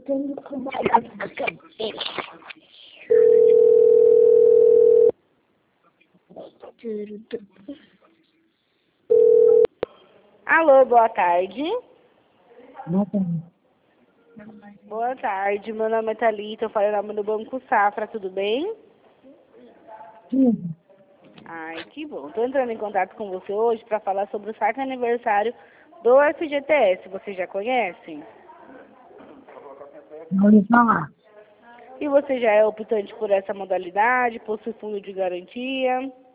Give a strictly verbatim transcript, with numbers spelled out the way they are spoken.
tenho que molhar a cabeça. Alô, boa tarde. Boa tarde. Boa tarde, meu nome é Thalita, eu falo em nome do Banco Safra, tudo bem? Sim. Ai, que bom. Estou entrando em contato com você hoje para falar sobre o saque aniversário do F G T S. Você já conhece? Não ouvi falar. E você já é optante por essa modalidade? Possui fundo de garantia?